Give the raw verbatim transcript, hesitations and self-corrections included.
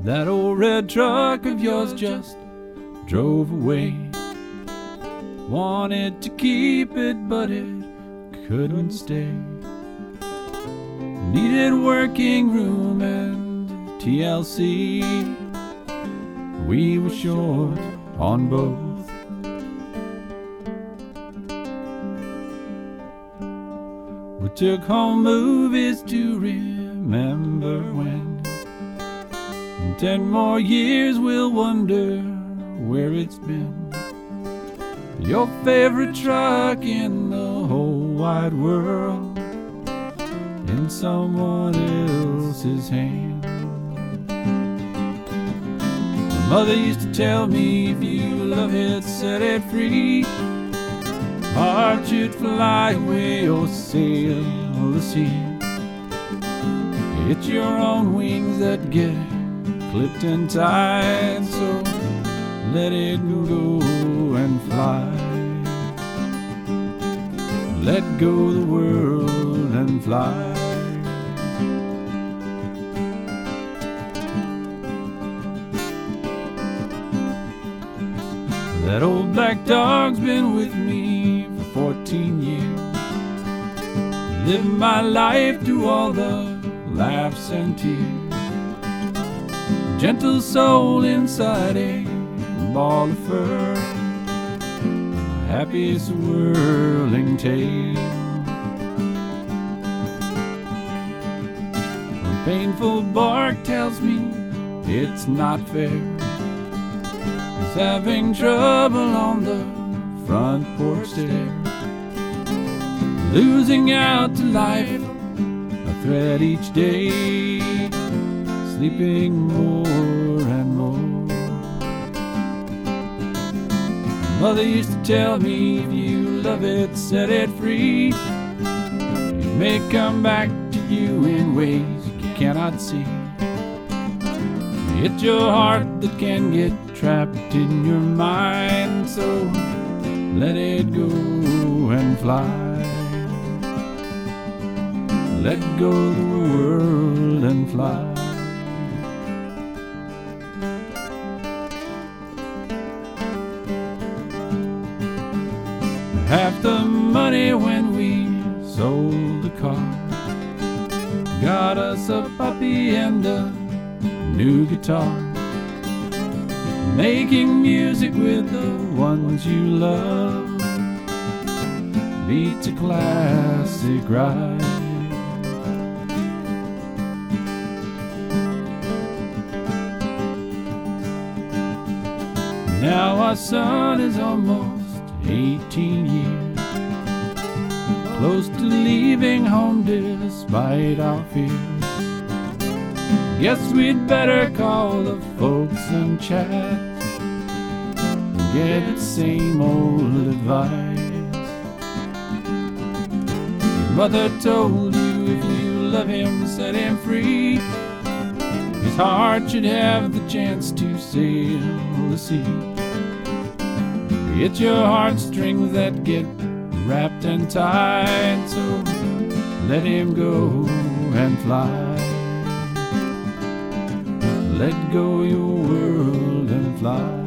That old red truck of yours just drove away. Wanted to keep it, but it couldn't stay. Needed working room and T L C. We were short on both. We took home movies to remember when. In ten more years we'll wonder where it's been. Your favorite truck in the whole wide world, in someone else's hand. My mother used to tell me, if you love it, set it free. Heart should fly away or sail the sea. It's your own wings that get clipped and tied, so let it go and fly. Let go the world and fly. That old black dog's been with me for fourteen years. Lived my life through all the laughs and tears. Gentle soul inside a ball of fur, happiest whirling tale. A painful bark tells me it's not fair. He's having trouble on the front porch stair. Losing out to life, a thread each day. Sleeping more and more. Mother used to tell me, if you love it, set it free. It may come back to you in ways you cannot see. It's your heart that can get trapped in your mind, so let it go and fly. Let go the world and fly. Half the money when we sold the car got us a puppy and a new guitar. Making music with the ones you love beats a classic ride. Now our son is almost eighteen years, close to leaving home despite our fears. Guess we'd better call the folks and chat and get the same old advice. Your mother told you, if you love him, set him free. His heart should have the chance to sail the sea. It's your heartstrings that get wrapped and tied, so let him go and fly. Let go your world and fly.